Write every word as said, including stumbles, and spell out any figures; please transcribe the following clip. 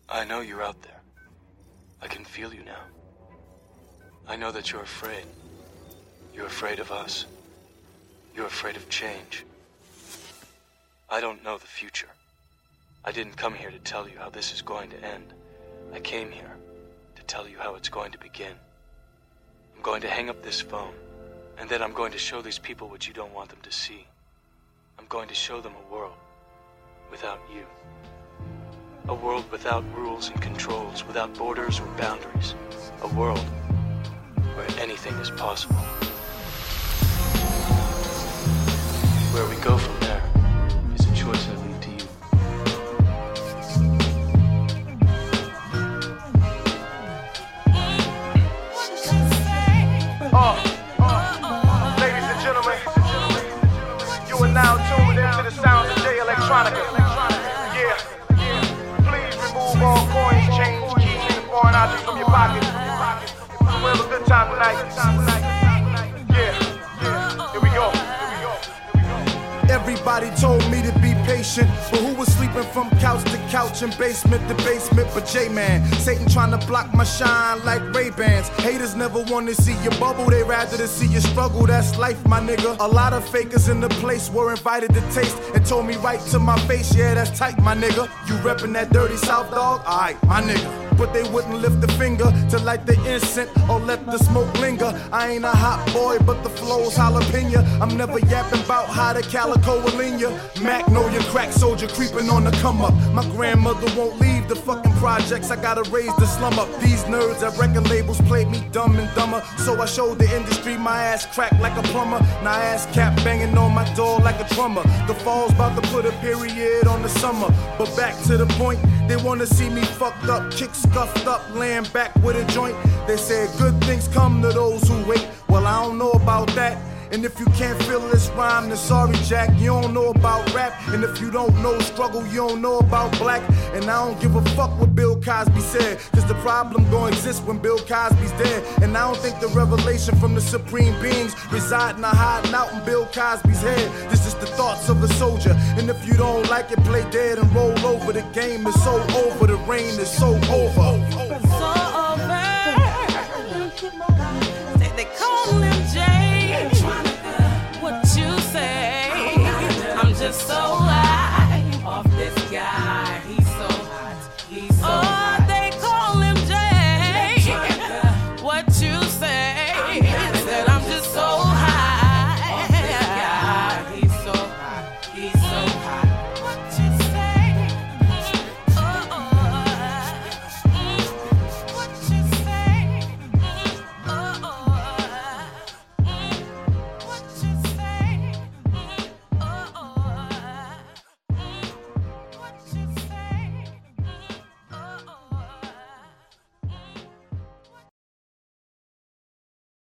I know you're out there. I can feel you now. I know that you're afraid. You're afraid of us. You're afraid of change. I don't know the future. I didn't come here to tell you how this is going to end. I came here to tell you how it's going to begin. I'm going to hang up this phone, and then I'm going to show these people what you don't want them to see. I'm going to show them a world without you. A world without rules and controls, without borders or boundaries. A world where anything is possible. Where we go from there is a choice I leave to you. Uh, uh, ladies and gentlemen, you are now tuned into the sounds of Jay Electronica. Yeah, please remove all coins, change, keys, and foreign objects from your pockets. We'll have a good time tonight. Yeah, yeah, here we go. Everybody told me to be patient, but who was sleeping from couch to couch and basement to basement but J-Man? Satan trying to block my shine like Ray-Bans. Haters never want to see you bubble, they rather to see you struggle. That's life, my nigga. A lot of fakers in the place were invited to taste and told me right to my face, yeah, that's tight, my nigga. You reppin' that dirty South dog? Alright, my nigga. But they wouldn't lift a finger to light the incense or let the smoke linger. I ain't a hot boy, but the flow's jalapeno. I'm never yapping about how the calico will in ya. Mac know your crack soldier creeping on the come up. My grandmother won't leave the fucking projects. I gotta raise the slum up. These nerds at record labels played me dumb and dumber. So I showed the industry my ass cracked like a plumber. Now ass cap banging on my door like a drummer. The fall's about to put a period on the summer. But back to the point, they wanna see me fucked up, kicks scuffed up, laying back with a joint. They said good things come to those who wait. Well, I don't know about that. And if you can't feel this rhyme, then sorry, Jack, you don't know about rap. And if you don't know struggle, you don't know about black. And I don't give a fuck what Bill Cosby said, cause the problem gon' exist when Bill Cosby's dead. And I don't think the revelation from the supreme beings residing or hiding out in Bill Cosby's head. This is the thoughts of a soldier. And if you don't like it, play dead and roll over. The game is so over, the rain is so over. It's so over. Say they call him Jay. What you say? I'm just so